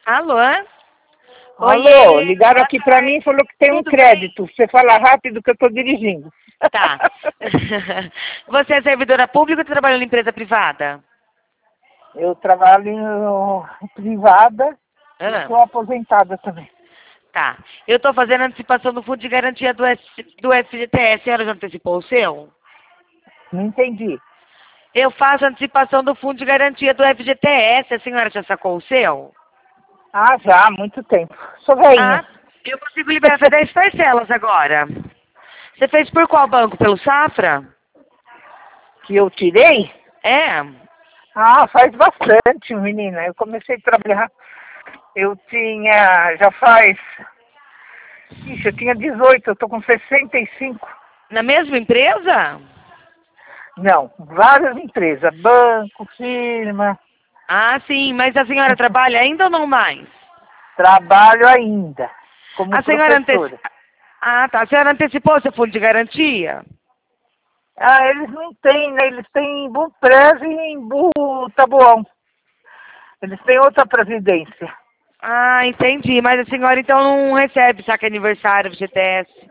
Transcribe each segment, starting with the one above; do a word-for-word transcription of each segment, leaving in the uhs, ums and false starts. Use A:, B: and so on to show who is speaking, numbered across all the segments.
A: Alô?
B: Alô,
A: Oiê,
B: ligaram
A: boa
B: aqui pra
A: tarde.
B: mim e falou que tem um
A: Tudo bem?
B: crédito. Você fala rápido que eu tô dirigindo.
A: Tá. Você é servidora pública ou tá trabalhando em empresa privada?
B: Eu trabalho em privada e
A: Ah,
B: sou aposentada também.
A: tá. Eu tô fazendo antecipação do fundo de garantia do, S, do F G T S. A senhora já antecipou o seu?
B: Não entendi.
A: Eu faço antecipação do fundo de garantia do F G T S. A senhora já sacou o seu?
B: Ah, já, há muito tempo. Sou
A: Ah,
B: veinha.
A: eu consigo liberar até dez parcelas agora. Você fez por qual banco? Pelo Safra?
B: Que eu tirei?
A: É.
B: Ah, faz bastante, menina. Eu comecei a trabalhar. Eu tinha, já faz. Ixi, eu tinha dezoito, eu tô com sessenta e cinco.
A: Na mesma empresa?
B: Não, várias empresas. Banco, firma.
A: Ah, sim, mas a senhora trabalha ainda ou não mais?
B: Trabalho ainda, como
A: A senhora anteci...
B: professora.
A: Ah, tá. A senhora antecipou seu fundo de garantia?
B: Ah, eles não têm, né? Eles têm em Bupresa e em Bu Taboão. Eles têm outra presidência.
A: Ah, entendi. Mas a senhora então não recebe saque aniversário, F G T S.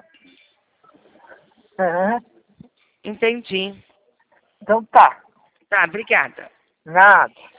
B: Aham.
A: Entendi.
B: Então tá,
A: Tá, obrigada.
B: nada.